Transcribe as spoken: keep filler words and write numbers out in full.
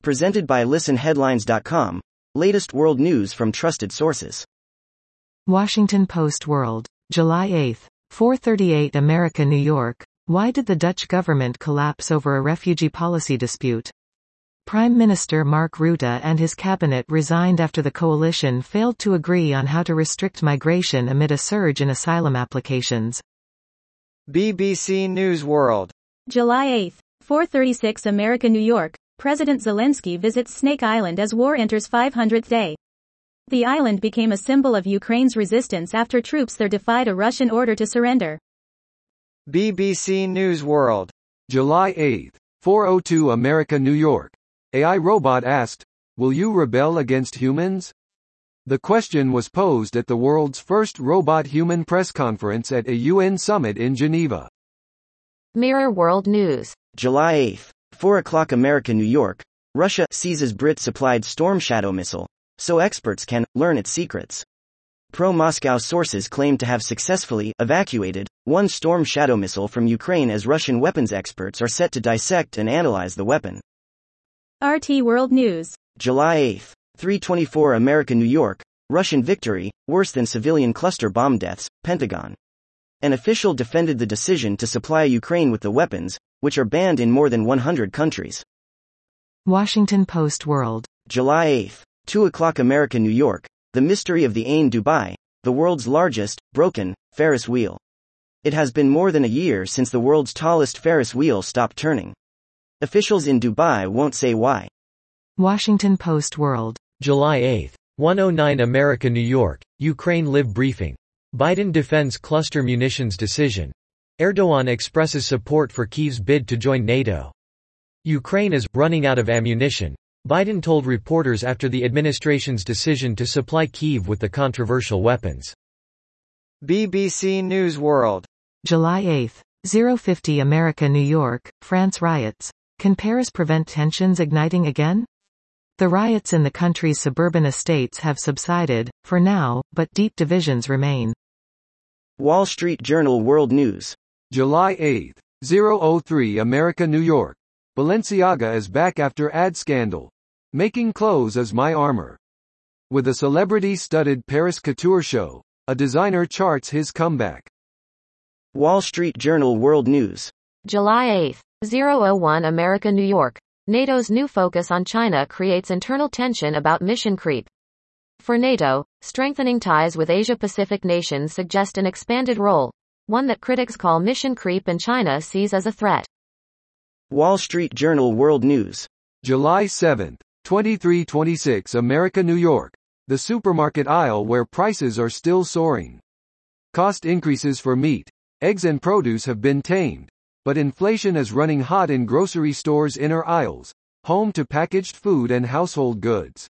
Presented by listen headlines dot com. Latest world news from trusted sources. Washington Post World, July eighth, four thirty-eight America, New York. Why did the Dutch government collapse over a refugee policy dispute? Prime Minister Mark Rutte and his cabinet resigned after the coalition failed to agree on how to restrict migration amid a surge in asylum applications. B B C News World, July eighth, four thirty-six America, New York. President Zelensky visits Snake Island as war enters five hundredth day. The island became a symbol of Ukraine's resistance after troops there defied a Russian order to surrender. B B C News World, July eighth, four oh two America, New York. A I robot asked, "Will you rebel against humans?" The question was posed at the world's first robot-human press conference at a U N summit in Geneva. Mirror World News, July eighth, four o'clock America, New York. Russia seizes Brit-supplied Storm Shadow missile, so experts can learn its secrets. Pro-Moscow sources claim to have successfully evacuated one Storm Shadow missile from Ukraine as Russian weapons experts are set to dissect and analyze the weapon. R T World News, July eighth, three twenty-four America, New York. Russian victory, worse than civilian cluster bomb deaths, Pentagon. An official defended the decision to supply Ukraine with the weapons, which are banned in more than one hundred countries. Washington Post World, July eighth, two o'clock America, New York. The mystery of the Ain Dubai, the world's largest, broken, Ferris wheel. It has been more than a year since the world's tallest Ferris wheel stopped turning. Officials in Dubai won't say why. Washington Post World, July eighth, one oh nine America, New York. Ukraine Live briefing. Biden defends cluster munitions decision. Erdogan expresses support for Kyiv's bid to join NATO. Ukraine is running out of ammunition, Biden told reporters after the administration's decision to supply Kyiv with the controversial weapons. B B C News World, July eighth, oh fifty America, New York. France riots. Can Paris prevent tensions igniting again? The riots in the country's suburban estates have subsided, for now, but deep divisions remain. Wall Street Journal World News, July eighth, oh three America, New York. Balenciaga is back after ad scandal. Making clothes is my armor. With a celebrity-studded Paris couture show, a designer charts his comeback. Wall Street Journal World News, July eighth, oh one America, New York. NATO's new focus on China creates internal tension about mission creep. For NATO, strengthening ties with Asia-Pacific nations suggest an expanded role, one that critics call mission creep and China sees as a threat. Wall Street Journal World News, July seventh, twenty-three twenty-six America, New York. The supermarket aisle where prices are still soaring. Cost increases for meat, eggs and produce have been tamed, but inflation is running hot in grocery stores' inner aisles, home to packaged food and household goods.